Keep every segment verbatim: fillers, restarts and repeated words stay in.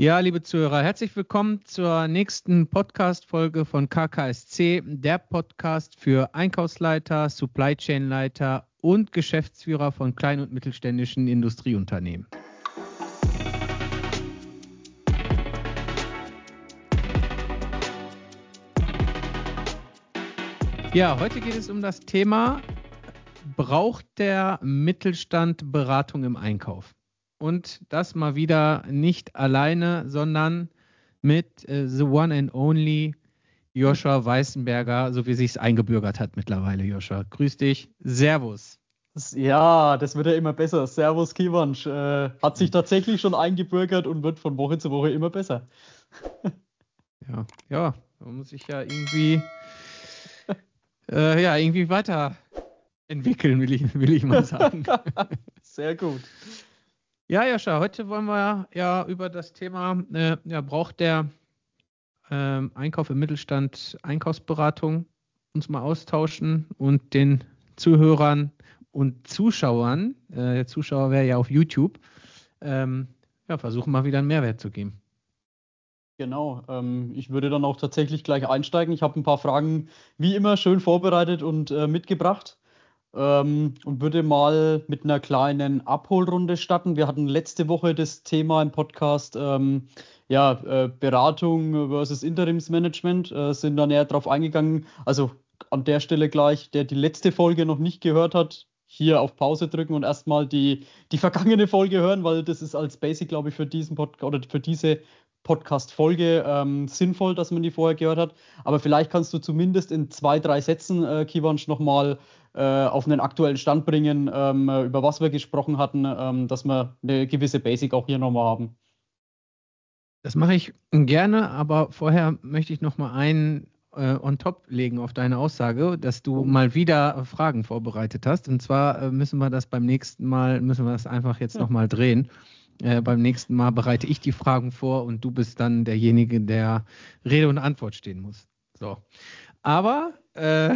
Ja, liebe Zuhörer, herzlich willkommen zur nächsten Podcast-Folge von K K S C, der Podcast für Einkaufsleiter, Supply Chain Leiter und Geschäftsführer von kleinen und mittelständischen Industrieunternehmen. Ja, heute geht es um das Thema: Braucht der Mittelstand Beratung im Einkauf? Und das mal wieder nicht alleine, sondern mit äh, the one and only Joscha Weißenberger, so wie sich's eingebürgert hat mittlerweile. Joscha, grüß dich. Servus. Ja, das wird ja immer besser. Servus Kivanc. Äh, hat sich tatsächlich schon eingebürgert und wird von Woche zu Woche immer besser. Ja, ja, man muss sich ja irgendwie, äh, ja, irgendwie weiterentwickeln, will ich, will ich mal sagen. Sehr gut. Ja, Joscha, heute wollen wir ja über das Thema, äh, ja, braucht der ähm, Einkauf im Mittelstand Einkaufsberatung uns mal austauschen und den Zuhörern und Zuschauern, äh, der Zuschauer wäre ja auf YouTube, ähm, ja, versuchen mal wieder einen Mehrwert zu geben. Genau. Ähm, ich würde dann auch tatsächlich gleich einsteigen. Ich habe ein paar Fragen wie immer schön vorbereitet und äh, mitgebracht. Ähm, und würde mal mit einer kleinen Abholrunde starten. Wir hatten letzte Woche das Thema im Podcast, ähm, ja, äh, Beratung versus Interimsmanagement, äh, sind da näher drauf eingegangen. Also an der Stelle gleich, der die letzte Folge noch nicht gehört hat, hier auf Pause drücken und erstmal die, die vergangene Folge hören, weil das ist als Basic, glaube ich, für diesen Podcast oder für diese Podcast-Folge ähm, sinnvoll, dass man die vorher gehört hat. Aber vielleicht kannst du zumindest in zwei, drei Sätzen, äh, Kivanc, nochmal äh, auf einen aktuellen Stand bringen, ähm, über was wir gesprochen hatten, ähm, dass wir eine gewisse Basic auch hier nochmal haben. Das mache ich gerne, aber vorher möchte ich noch mal einen äh, on top legen auf deine Aussage, dass du Oh. mal wieder Fragen vorbereitet hast. Und zwar äh, müssen wir das beim nächsten Mal, müssen wir das einfach jetzt noch mal drehen. Äh, beim nächsten Mal bereite ich die Fragen vor und du bist dann derjenige, der Rede und Antwort stehen muss. So. Aber äh,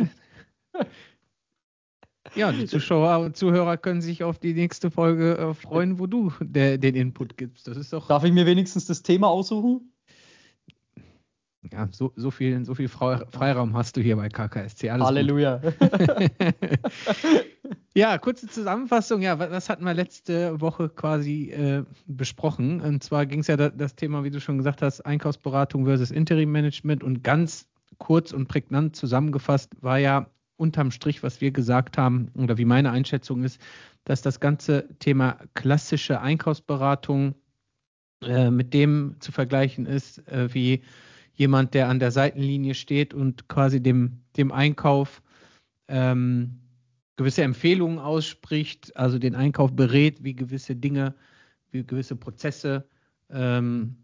ja, die Zuschauer und Zuhörer können sich auf die nächste Folge äh, freuen, wo du der, den Input gibst. Das ist doch. Darf ich mir wenigstens das Thema aussuchen? Ja, so, so viel, so viel Freiraum hast du hier bei K K S C. Alles Halleluja. Gut. Ja, kurze Zusammenfassung. Ja, was hatten wir letzte Woche quasi äh, besprochen? Und zwar ging es ja da, das Thema, wie du schon gesagt hast, Einkaufsberatung versus Interim-Management. Und ganz kurz und prägnant zusammengefasst war ja unterm Strich, was wir gesagt haben, oder wie meine Einschätzung ist, dass das ganze Thema klassische Einkaufsberatung äh, mit dem zu vergleichen ist, äh, wie jemand, der an der Seitenlinie steht und quasi dem, dem Einkauf ähm, gewisse Empfehlungen ausspricht, also den Einkauf berät, wie gewisse Dinge, wie gewisse Prozesse ähm,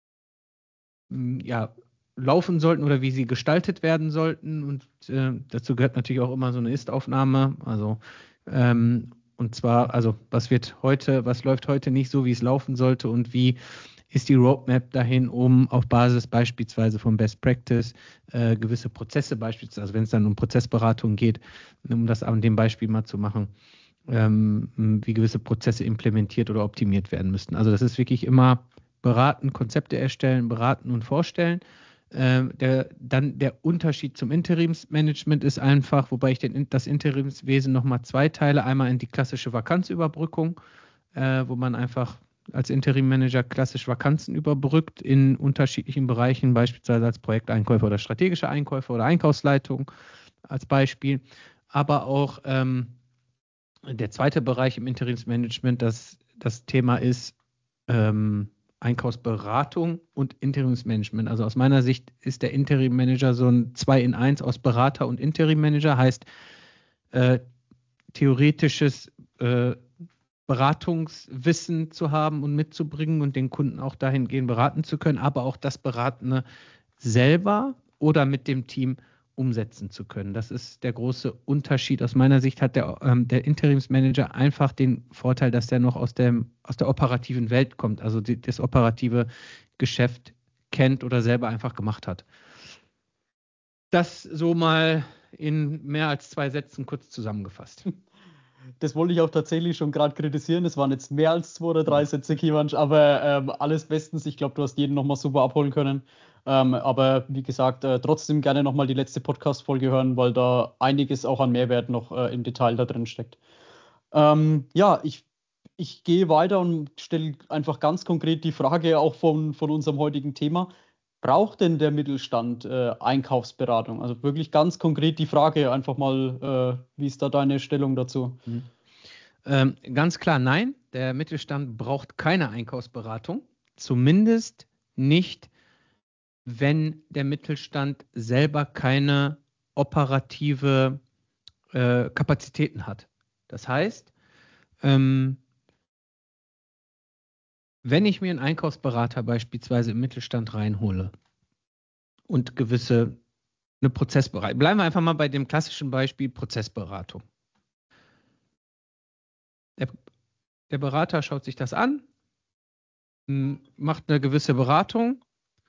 ja, laufen sollten oder wie sie gestaltet werden sollten. Und äh, dazu gehört natürlich auch immer so eine Ist-Aufnahme. Also ähm, und zwar, also was wird heute, was läuft heute nicht so, wie es laufen sollte und wie ist die Roadmap dahin, um auf Basis beispielsweise von Best Practice äh, gewisse Prozesse beispielsweise, also wenn es dann um Prozessberatung geht, um das an dem Beispiel mal zu machen, ähm, wie gewisse Prozesse implementiert oder optimiert werden müssten. Also das ist wirklich immer beraten, Konzepte erstellen, beraten und vorstellen. Ähm, der, dann der Unterschied zum Interimsmanagement ist einfach, wobei ich den, das Interimswesen nochmal zweiteile. Einmal in die klassische Vakanzüberbrückung, äh, wo man einfach als Interim-Manager klassisch Vakanzen überbrückt in unterschiedlichen Bereichen, beispielsweise als Projekteinkäufer oder strategischer Einkäufer oder Einkaufsleitung als Beispiel. Aber auch ähm, der zweite Bereich im Interimsmanagement, das, das Thema ist ähm, Einkaufsberatung und Interimsmanagement. Also aus meiner Sicht ist der Interimmanager so ein zwei in eins aus Berater und Interimmanager, heißt äh, theoretisches äh, Beratungswissen zu haben und mitzubringen und den Kunden auch dahingehend beraten zu können, aber auch das Beratende selber oder mit dem Team umsetzen zu können. Das ist der große Unterschied. Aus meiner Sicht hat der, ähm, der Interimsmanager einfach den Vorteil, dass der noch aus, dem, aus der operativen Welt kommt, also die, das operative Geschäft kennt oder selber einfach gemacht hat. Das so mal in mehr als zwei Sätzen kurz zusammengefasst. Das wollte ich auch tatsächlich schon gerade kritisieren. Es waren jetzt mehr als zwei oder drei Sätze, Kivanc, aber ähm, alles bestens. Ich glaube, du hast jeden nochmal super abholen können. Ähm, aber wie gesagt, äh, trotzdem gerne nochmal die letzte Podcast-Folge hören, weil da einiges auch an Mehrwert noch äh, im Detail da drin steckt. Ähm, ja, ich, ich gehe weiter und stelle einfach ganz konkret die Frage auch von, von unserem heutigen Thema. Braucht denn der Mittelstand äh, Einkaufsberatung? Also wirklich ganz konkret die Frage, einfach mal, äh, wie ist da deine Stellung dazu? Mhm. Ähm, ganz klar, nein, der Mittelstand braucht keine Einkaufsberatung, zumindest nicht, wenn der Mittelstand selber keine operative äh, Kapazitäten hat. Das heißt, ähm, wenn ich mir einen Einkaufsberater beispielsweise im Mittelstand reinhole und gewisse eine Prozessberatung, bleiben wir einfach mal bei dem klassischen Beispiel Prozessberatung. Der, der Berater schaut sich das an, m, macht eine gewisse Beratung,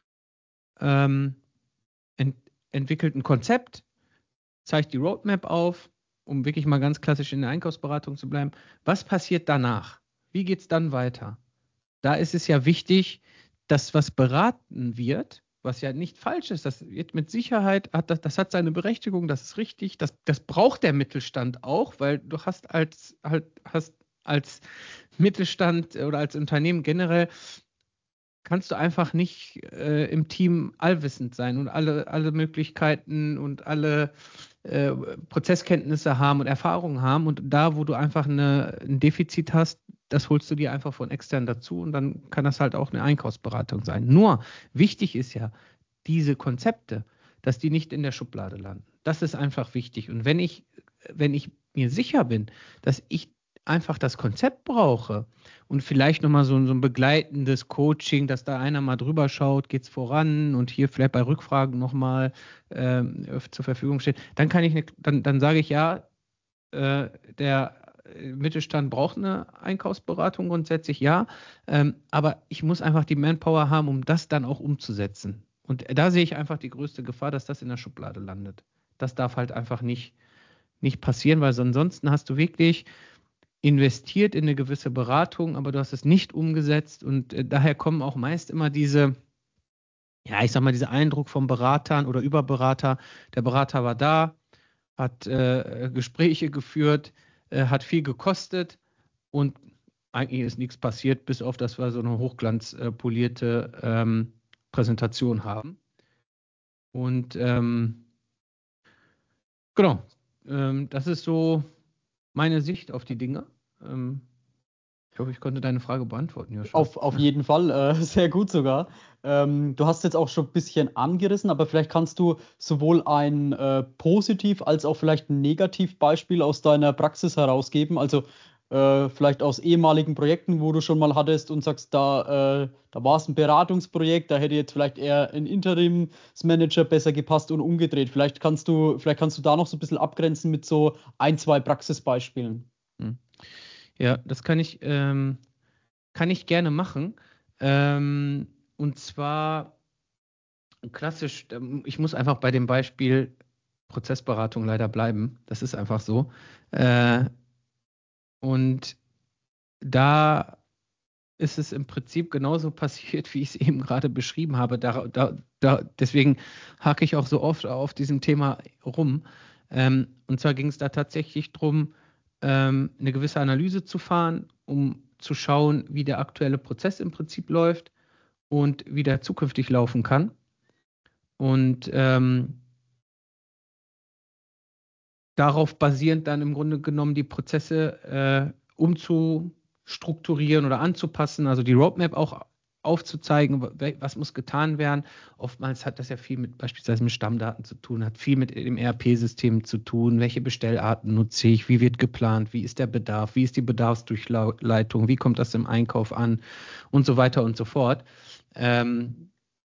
ähm, ent, entwickelt ein Konzept, zeigt die Roadmap auf, um wirklich mal ganz klassisch in der Einkaufsberatung zu bleiben. Was passiert danach? Wie geht es dann weiter? Da ist es ja wichtig, dass was beraten wird, was ja nicht falsch ist, das wird mit Sicherheit, hat das, das hat seine Berechtigung, das ist richtig, das, das braucht der Mittelstand auch, weil du hast als, halt, hast als Mittelstand oder als Unternehmen generell kannst du einfach nicht äh, im Team allwissend sein und alle, alle Möglichkeiten und alle äh, Prozesskenntnisse haben und Erfahrungen haben. Und da, wo du einfach eine, ein Defizit hast, das holst du dir einfach von extern dazu und dann kann das halt auch eine Einkaufsberatung sein. Nur wichtig ist ja, diese Konzepte, dass die nicht in der Schublade landen. Das ist einfach wichtig. Und wenn ich, wenn ich mir sicher bin, dass ich einfach das Konzept brauche und vielleicht nochmal so, so ein begleitendes Coaching, dass da einer mal drüber schaut, geht es voran und hier vielleicht bei Rückfragen nochmal ähm, zur Verfügung steht, dann kann ich, ne, dann, dann sage ich ja, äh, der Mittelstand braucht eine Einkaufsberatung grundsätzlich, ja, ähm, aber ich muss einfach die Manpower haben, um das dann auch umzusetzen. Und da sehe ich einfach die größte Gefahr, dass das in der Schublade landet. Das darf halt einfach nicht, nicht passieren, weil ansonsten hast du wirklich investiert in eine gewisse Beratung, aber du hast es nicht umgesetzt und äh, daher kommen auch meist immer diese, ja, ich sag mal, dieser Eindruck von Beratern oder Überberater. Der Berater war da, hat äh, Gespräche geführt, äh, hat viel gekostet und eigentlich ist nichts passiert, bis auf, dass wir so eine hochglanzpolierte äh, ähm, Präsentation haben. Und ähm, genau, ähm, das ist so meine Sicht auf die Dinge. Ähm, ich hoffe, ich konnte deine Frage beantworten, Joshua. Auf, auf jeden Fall, äh, sehr gut sogar. Ähm, du hast jetzt auch schon ein bisschen angerissen, aber vielleicht kannst du sowohl ein äh, Positiv- als auch vielleicht ein Negativbeispiel aus deiner Praxis herausgeben. Also äh, vielleicht aus ehemaligen Projekten, wo du schon mal hattest und sagst, da, äh, da war es ein Beratungsprojekt, da hätte jetzt vielleicht eher ein Interimsmanager besser gepasst und umgedreht. Vielleicht kannst du, vielleicht kannst du da noch so ein bisschen abgrenzen mit so ein, zwei Praxisbeispielen. Hm. Ja, das kann ich, ähm, kann ich gerne machen. Ähm, und zwar klassisch, ähm, ich muss einfach bei dem Beispiel Prozessberatung leider bleiben. Das ist einfach so. Äh, und da ist es im Prinzip genauso passiert, wie ich es eben gerade beschrieben habe. Da, da, da, deswegen hake ich auch so oft auf diesem Thema rum. Ähm, und zwar ging es da tatsächlich darum, ähm, eine gewisse Analyse zu fahren, um zu schauen, wie der aktuelle Prozess im Prinzip läuft und wie der zukünftig laufen kann. Und ähm, darauf basierend dann im Grunde genommen die Prozesse äh, umzustrukturieren oder anzupassen, also die Roadmap auch aufzuzeigen, was muss getan werden. Oftmals hat das ja viel mit beispielsweise mit Stammdaten zu tun, hat viel mit dem E R P-System zu tun, welche Bestellarten nutze ich, wie wird geplant, wie ist der Bedarf, wie ist die Bedarfsdurchleitung, wie kommt das im Einkauf an und so weiter und so fort. Ähm,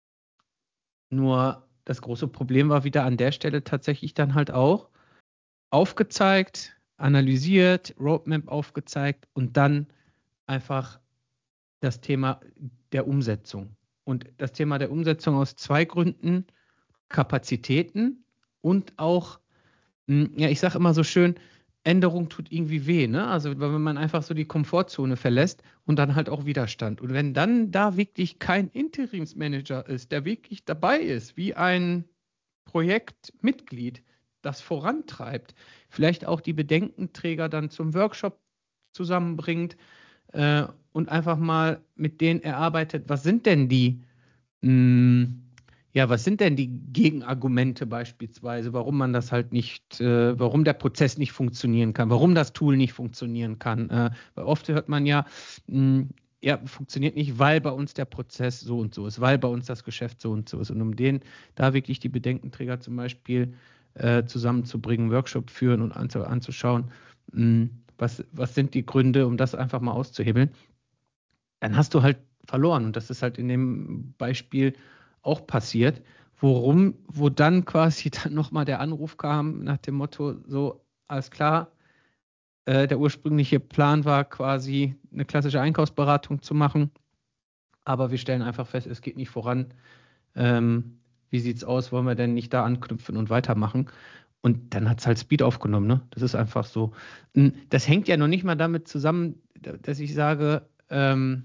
nur das große Problem war wieder an der Stelle tatsächlich dann halt auch, aufgezeigt, analysiert, Roadmap aufgezeigt und dann einfach das Thema der Umsetzung. Und das Thema der Umsetzung aus zwei Gründen: Kapazitäten und auch, ja, ich sage immer so schön, Änderung tut irgendwie weh, ne? Also wenn man einfach so die Komfortzone verlässt und dann halt auch Widerstand. Und wenn dann da wirklich kein Interimsmanager ist, der wirklich dabei ist, wie ein Projektmitglied, das vorantreibt, vielleicht auch die Bedenkenträger dann zum Workshop zusammenbringt äh, und einfach mal mit denen erarbeitet, was sind denn die mh, ja, was sind denn die Gegenargumente beispielsweise, warum man das halt nicht, äh, warum der Prozess nicht funktionieren kann, warum das Tool nicht funktionieren kann? Äh, weil oft hört man ja, mh, ja, funktioniert nicht, weil bei uns der Prozess so und so ist, weil bei uns das Geschäft so und so ist. Und um den da wirklich die Bedenkenträger zum Beispiel äh, zusammenzubringen, Workshop führen und anzu anzuschauen, mh, was, was sind die Gründe, um das einfach mal auszuhebeln, dann hast du halt verloren. Und das ist halt in dem Beispiel auch passiert, worum, wo dann quasi dann nochmal der Anruf kam nach dem Motto, so, alles klar, äh, der ursprüngliche Plan war quasi eine klassische Einkaufsberatung zu machen, aber wir stellen einfach fest, es geht nicht voran. Ähm, wie sieht's aus? Wollen wir denn nicht da anknüpfen und weitermachen? Und dann hat es halt Speed aufgenommen, ne? Das ist einfach so. Das hängt ja noch nicht mal damit zusammen, dass ich sage, ähm,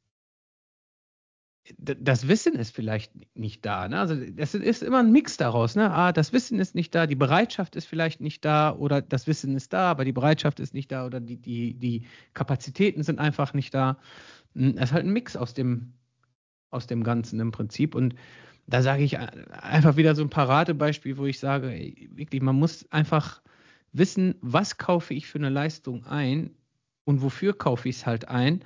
das Wissen ist vielleicht nicht da. Ne? Also das ist immer ein Mix daraus. Ne? Ah, das Wissen ist nicht da, die Bereitschaft ist vielleicht nicht da oder das Wissen ist da, aber die Bereitschaft ist nicht da oder die, die, die Kapazitäten sind einfach nicht da. Es ist halt ein Mix aus dem, aus dem Ganzen im Prinzip. Und da sage ich einfach wieder so ein Paradebeispiel, wo ich sage, ey, wirklich, man muss einfach wissen, was kaufe ich für eine Leistung ein und wofür kaufe ich es halt ein.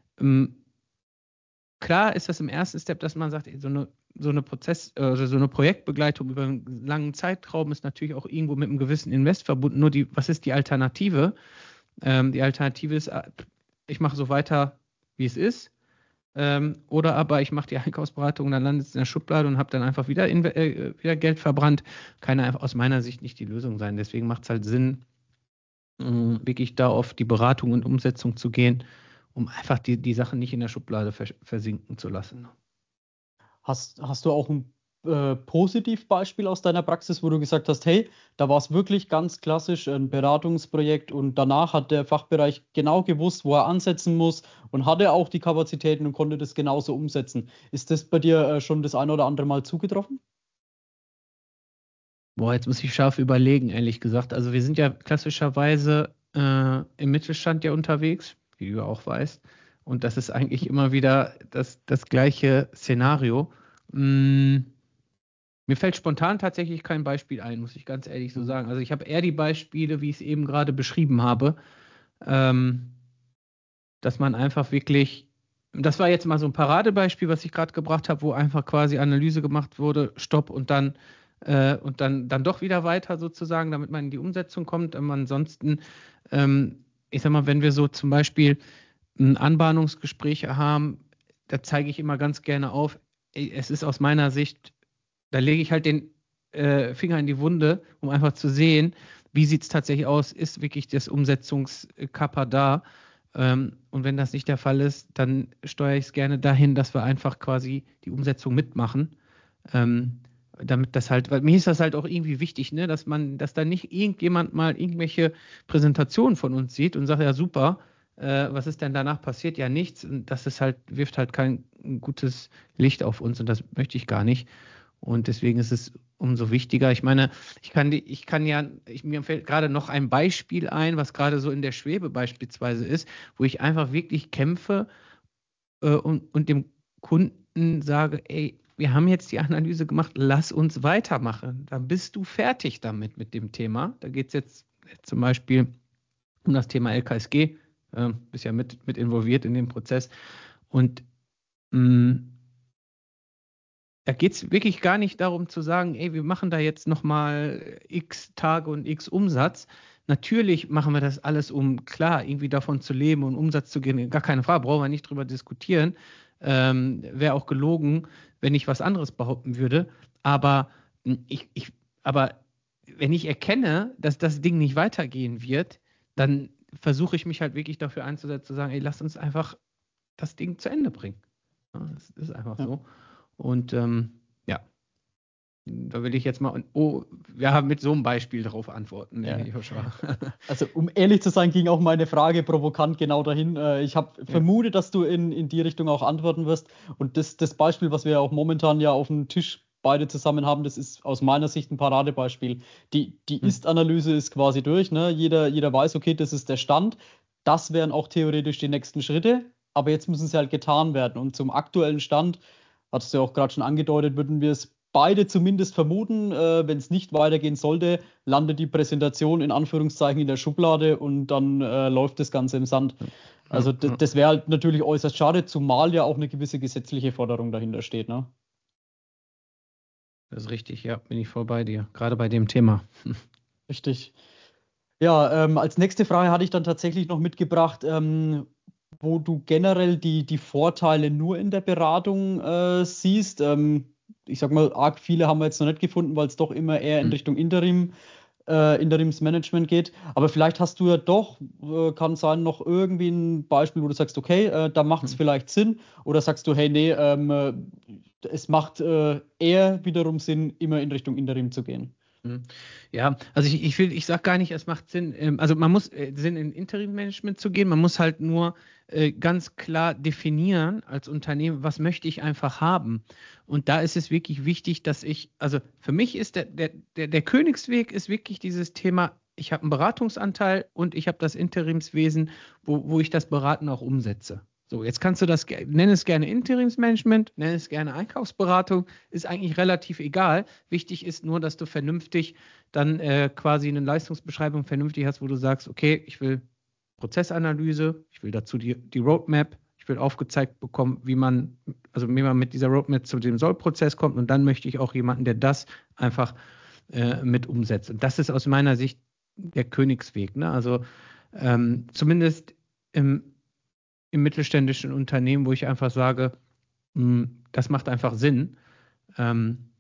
Klar ist das im ersten Step, dass man sagt, ey, so eine, so eine Prozess, also so eine Projektbegleitung über einen langen Zeitraum ist natürlich auch irgendwo mit einem gewissen Invest verbunden. Nur die, was ist die Alternative? Ähm, die Alternative ist, ich mache so weiter, wie es ist. Ähm, oder aber ich mache die Einkaufsberatung und dann landet es in der Schublade und habe dann einfach wieder, in, äh, wieder Geld verbrannt. Kann einfach aus meiner Sicht nicht die Lösung sein. Deswegen macht es halt Sinn, mh, wirklich da auf die Beratung und Umsetzung zu gehen, um einfach die, die Sachen nicht in der Schublade vers versinken zu lassen. Hast, hast du auch ein äh, Positivbeispiel aus deiner Praxis, wo du gesagt hast, hey, da war es wirklich ganz klassisch ein Beratungsprojekt und danach hat der Fachbereich genau gewusst, wo er ansetzen muss und hatte auch die Kapazitäten und konnte das genauso umsetzen. Ist das bei dir äh, schon das ein oder andere Mal zugetroffen? Boah, jetzt muss ich scharf überlegen, ehrlich gesagt. Also wir sind ja klassischerweise äh, im Mittelstand ja unterwegs, wie du auch weißt. Und das ist eigentlich immer wieder das, das gleiche Szenario. Mm, mir fällt spontan tatsächlich kein Beispiel ein, muss ich ganz ehrlich so Mhm. sagen. Also ich habe eher die Beispiele, wie ich es eben gerade beschrieben habe, ähm, dass man einfach wirklich, das war jetzt mal so ein Paradebeispiel, was ich gerade gebracht habe, wo einfach quasi Analyse gemacht wurde, Stopp und dann äh, und dann, dann doch wieder weiter sozusagen, damit man in die Umsetzung kommt. Aber ansonsten, ähm, ich sag mal, wenn wir so zum Beispiel ein Anbahnungsgespräche haben, da zeige ich immer ganz gerne auf, ey, es ist aus meiner Sicht, da lege ich halt den äh, Finger in die Wunde, um einfach zu sehen, wie sieht es tatsächlich aus, ist wirklich das Umsetzungskapper da. Ähm, und wenn das nicht der Fall ist, dann steuere ich es gerne dahin, dass wir einfach quasi die Umsetzung mitmachen. Ähm, damit das halt, weil mir ist das halt auch irgendwie wichtig, ne, dass man, dass da nicht irgendjemand mal irgendwelche Präsentationen von uns sieht und sagt, ja super, äh, was ist denn danach passiert? Ja, nichts. Und das ist halt, wirft halt kein gutes Licht auf uns und das möchte ich gar nicht. Und deswegen ist es umso wichtiger. Ich meine, ich kann, die, ich kann ja, ich, mir fällt gerade noch ein Beispiel ein, was gerade so in der Schwebe beispielsweise ist, wo ich einfach wirklich kämpfe äh, und, und dem Kunden sage, ey, wir haben jetzt die Analyse gemacht, lass uns weitermachen. Dann bist du fertig damit mit dem Thema. Da geht es jetzt zum Beispiel um das Thema L K S G, äh, bist ja mit, mit involviert in den Prozess. Und mh, da geht es wirklich gar nicht darum zu sagen, ey, wir machen da jetzt nochmal x Tage und x Umsatz. Natürlich machen wir das alles, um klar irgendwie davon zu leben und Umsatz zu generieren. Gar keine Frage, brauchen wir nicht drüber diskutieren. Ähm, Wäre auch gelogen, wenn ich was anderes behaupten würde. Aber ich, ich, aber wenn ich erkenne, dass das Ding nicht weitergehen wird, dann versuche ich mich halt wirklich dafür einzusetzen, zu sagen, ey, lass uns einfach das Ding zu Ende bringen. Ja, das ist einfach Ja. so. Und ähm, ja, Da will ich jetzt mal oh, ja, mit so einem Beispiel darauf antworten, Ja. Joshua. Also um ehrlich zu sein, ging auch meine Frage provokant genau dahin. Äh, Ich habe Ja. vermutet, dass du in, in die Richtung auch antworten wirst. Und das, das Beispiel, was wir auch momentan ja auf dem Tisch beide zusammen haben, das ist aus meiner Sicht ein Paradebeispiel. Die, die Hm. Ist-Analyse ist quasi durch. Ne? Jeder, jeder weiß, okay, das ist der Stand. Das wären auch theoretisch die nächsten Schritte. Aber jetzt müssen sie halt getan werden. Und zum aktuellen Stand, hattest du ja auch gerade schon angedeutet, würden wir es beide zumindest vermuten, äh, wenn es nicht weitergehen sollte, landet die Präsentation in Anführungszeichen in der Schublade und dann äh, läuft das Ganze im Sand. Also Ja, d- ja. das wäre halt natürlich äußerst schade, zumal ja auch eine gewisse gesetzliche Forderung dahinter steht. Ne? Das ist richtig, ja, bin ich voll bei dir. Gerade bei dem Thema. Richtig. Ja, ähm, als nächste Frage hatte ich dann tatsächlich noch mitgebracht, ähm, wo du generell die, die Vorteile nur in der Beratung äh, siehst. Ähm, ich sag mal, arg viele haben wir jetzt noch nicht gefunden, weil es doch immer eher in Hm. Richtung Interim, äh, Interimsmanagement geht. Aber vielleicht hast du ja doch, äh, kann sein, noch irgendwie ein Beispiel, wo du sagst, okay, äh, da macht es Hm. vielleicht Sinn. Oder sagst du, hey, nee, ähm, äh, es macht äh, eher wiederum Sinn, immer in Richtung Interim zu gehen. Hm. Ja, also ich, ich will, ich sag gar nicht, es macht Sinn, ähm, also man muss äh, Sinn in Interim-Management zu gehen, man muss halt nur äh, ganz klar definieren als Unternehmen, was möchte ich einfach haben. Und da ist es wirklich wichtig, dass ich, also für mich ist der, der, der, der Königsweg ist wirklich dieses Thema, ich habe einen Beratungsanteil und ich habe das Interimswesen, wo, wo ich das Beraten auch umsetze. So, jetzt kannst du das, ge- nenn es gerne Interimsmanagement, nenn es gerne Einkaufsberatung, ist eigentlich relativ egal. Wichtig ist nur, dass du vernünftig dann äh, quasi eine Leistungsbeschreibung vernünftig hast, wo du sagst, okay, ich will Prozessanalyse, ich will dazu die, die Roadmap, ich will aufgezeigt bekommen, wie man, also wie man mit dieser Roadmap zu dem Soll-Prozess kommt und dann möchte ich auch jemanden, der das einfach äh, mit umsetzt. Und das ist aus meiner Sicht der Königsweg. Ne? Also ähm, zumindest im, im mittelständischen Unternehmen, wo ich einfach sage, mh, das macht einfach Sinn. Ähm,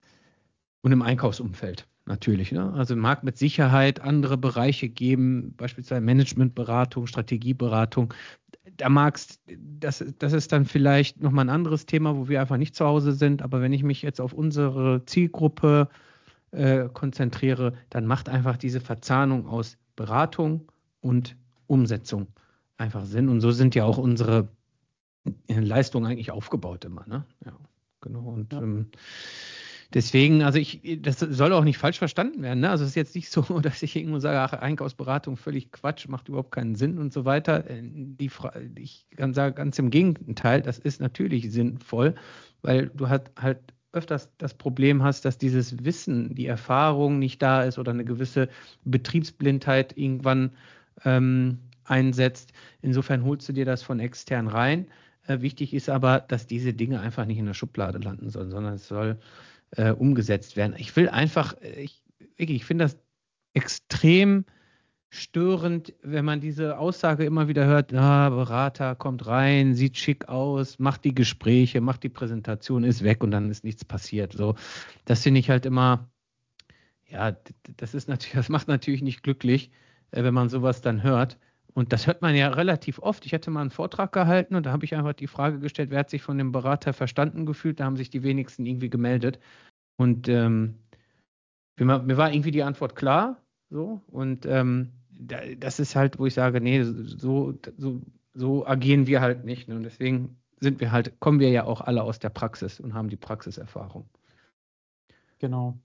und im Einkaufsumfeld natürlich. Ne? Also mag mit Sicherheit andere Bereiche geben, beispielsweise Managementberatung, Strategieberatung. Da magst, das, das ist dann vielleicht nochmal ein anderes Thema, wo wir einfach nicht zu Hause sind. Aber wenn ich mich jetzt auf unsere Zielgruppe äh, konzentriere, dann macht einfach diese Verzahnung aus Beratung und Umsetzung einfach Sinn. Und so sind ja auch unsere Leistungen eigentlich aufgebaut immer. Ne? Ja, genau. Und Ja. ähm, deswegen, also ich, das soll auch nicht falsch verstanden werden. Ne? Also es ist jetzt nicht so, dass ich irgendwo sage, ach, Einkaufsberatung völlig Quatsch, macht überhaupt keinen Sinn und so weiter. Äh, Die, ich kann sagen, ganz im Gegenteil, das ist natürlich sinnvoll, weil du halt, halt öfters das Problem hast, dass dieses Wissen, die Erfahrung nicht da ist oder eine gewisse Betriebsblindheit irgendwann ähm, einsetzt. Insofern holst du dir das von extern rein. Äh, wichtig ist aber, dass diese Dinge einfach nicht in der Schublade landen sollen, sondern es soll äh, umgesetzt werden. Ich will einfach, äh, ich, wirklich, ich finde das extrem störend, wenn man diese Aussage immer wieder hört, ah, Berater kommt rein, sieht schick aus, macht die Gespräche, macht die Präsentation, ist weg und dann ist nichts passiert. So, das finde ich halt immer, ja, das ist natürlich, das macht natürlich nicht glücklich, äh, wenn man sowas dann hört. Und das hört man ja relativ oft. Ich hatte mal einen Vortrag gehalten und da habe ich einfach die Frage gestellt, wer hat sich von dem Berater verstanden gefühlt? Da haben sich die wenigsten irgendwie gemeldet. Und ähm, mir, mir war irgendwie die Antwort klar. So. Und ähm, da, das ist halt, wo ich sage, nee, so, so, so agieren wir halt nicht. Ne? Und deswegen sind wir halt, kommen wir ja auch alle aus der Praxis und haben die Praxiserfahrung. Genau.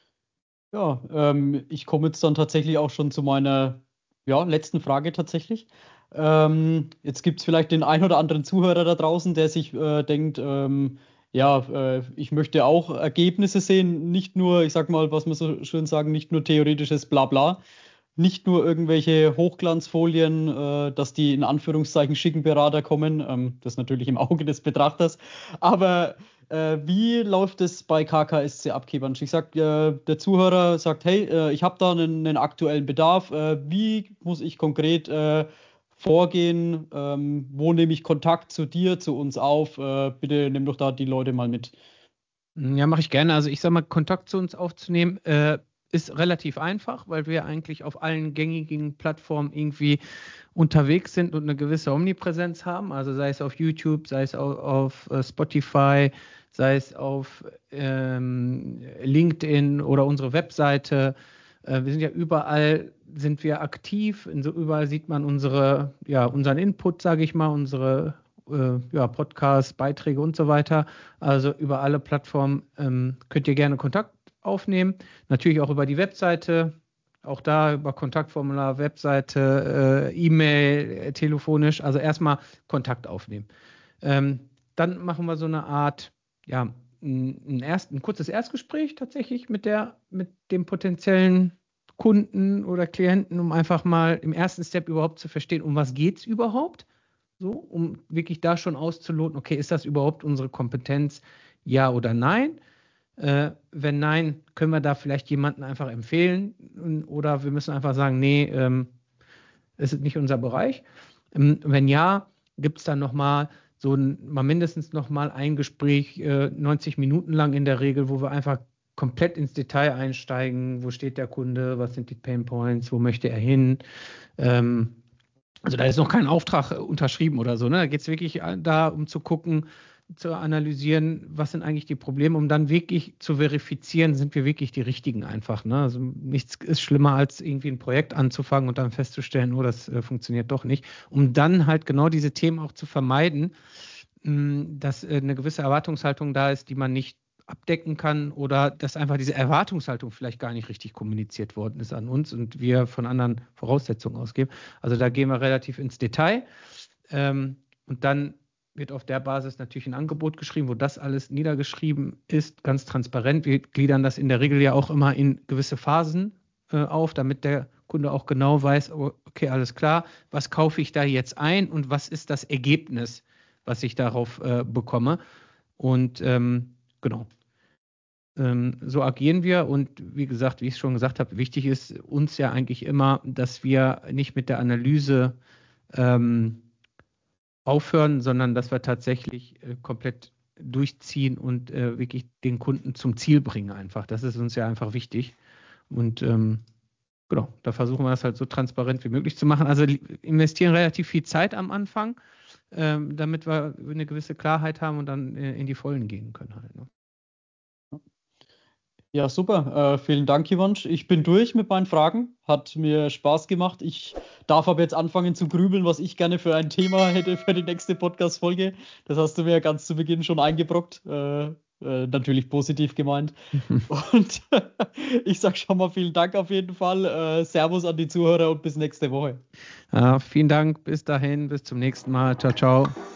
Ja, ähm, ich komme jetzt dann tatsächlich auch schon zu meiner ja, letzten Frage tatsächlich. Ähm, jetzt gibt es vielleicht den ein oder anderen Zuhörer da draußen, der sich äh, denkt, ähm, ja, äh, ich möchte auch Ergebnisse sehen, nicht nur, ich sag mal, was man so schön sagen, nicht nur theoretisches Blabla, nicht nur irgendwelche Hochglanzfolien, äh, dass die in Anführungszeichen schicken Berater kommen, ähm, das natürlich im Auge des Betrachters, aber äh, wie läuft es bei K K S C Abkeepern? Ich sag, äh, der Zuhörer sagt, hey, äh, ich habe da einen, einen aktuellen Bedarf. Äh, wie muss ich konkret äh, vorgehen? Ähm, wo nehme ich Kontakt zu dir, zu uns auf? Äh, bitte nimm doch da die Leute mal mit. Ja, mache ich gerne. Also ich sage mal, Kontakt zu uns aufzunehmen, äh, ist relativ einfach, weil wir eigentlich auf allen gängigen Plattformen irgendwie unterwegs sind und eine gewisse Omnipräsenz haben. Also sei es auf YouTube, sei es auf, auf äh, Spotify, sei es auf ähm, LinkedIn oder unsere Webseite. Äh, wir sind ja überall, sind wir aktiv. In so, überall sieht man unsere, ja, unseren Input, sage ich mal, unsere äh, ja, Podcasts, Beiträge und so weiter. Also über alle Plattformen ähm, könnt ihr gerne Kontakt aufnehmen. Natürlich auch über die Webseite. Auch da über Kontaktformular, Webseite, äh, E-Mail, äh, telefonisch. Also erstmal Kontakt aufnehmen. Ähm, dann machen wir so eine Art, ja, ein, ein, erst, ein kurzes Erstgespräch tatsächlich mit, der, mit dem potenziellen Kunden oder Klienten, um einfach mal im ersten Step überhaupt zu verstehen, um was geht es überhaupt, so, um wirklich da schon auszuloten, okay, ist das überhaupt unsere Kompetenz, ja oder nein? Äh, wenn nein, können wir da vielleicht jemanden einfach empfehlen oder wir müssen einfach sagen, nee, ähm, es ist nicht unser Bereich. Ähm, wenn ja, gibt es dann nochmal so ein, mal mindestens nochmal ein Gespräch, äh, neunzig Minuten lang in der Regel, wo wir einfach komplett ins Detail einsteigen. Wo steht der Kunde? Was sind die Pain Points? Wo möchte er hin? Ähm, also da ist noch kein Auftrag äh, unterschrieben oder so. Ne? Da geht es wirklich äh, da, um zu gucken, zu analysieren, was sind eigentlich die Probleme, um dann wirklich zu verifizieren, sind wir wirklich die Richtigen einfach. Ne? Also nichts ist schlimmer, als irgendwie ein Projekt anzufangen und dann festzustellen, oh, das äh, funktioniert doch nicht. Um dann halt genau diese Themen auch zu vermeiden, mh, dass äh, eine gewisse Erwartungshaltung da ist, die man nicht abdecken kann oder dass einfach diese Erwartungshaltung vielleicht gar nicht richtig kommuniziert worden ist an uns und wir von anderen Voraussetzungen ausgehen. Also da gehen wir relativ ins Detail ähm, und dann wird auf der Basis natürlich ein Angebot geschrieben, wo das alles niedergeschrieben ist, ganz transparent. Wir gliedern das in der Regel ja auch immer in gewisse Phasen äh, auf, damit der Kunde auch genau weiß, okay, alles klar, was kaufe ich da jetzt ein und was ist das Ergebnis, was ich darauf äh, bekomme. Und ähm, genau, ähm, so agieren wir und wie gesagt, wie ich es schon gesagt habe, wichtig ist uns ja eigentlich immer, dass wir nicht mit der Analyse ähm, aufhören, sondern dass wir tatsächlich äh, komplett durchziehen und äh, wirklich den Kunden zum Ziel bringen einfach. Das ist uns ja einfach wichtig. Und ähm, genau, da versuchen wir das halt so transparent wie möglich zu machen. Also investieren relativ viel Zeit am Anfang, ähm, damit wir eine gewisse Klarheit haben und dann äh, in die Vollen gehen können halt. Ne? Ja, super. Äh, vielen Dank, Ivansch. Ich bin durch mit meinen Fragen. Hat mir Spaß gemacht. Ich darf aber jetzt anfangen zu grübeln, was ich gerne für ein Thema hätte für die nächste Podcast-Folge. Das hast du mir ja ganz zu Beginn schon eingebrockt. Äh, äh, natürlich positiv gemeint. Und ich sage schon mal vielen Dank auf jeden Fall. Äh, Servus an die Zuhörer und bis nächste Woche. Ja, vielen Dank. Bis dahin. Bis zum nächsten Mal. Ciao, ciao.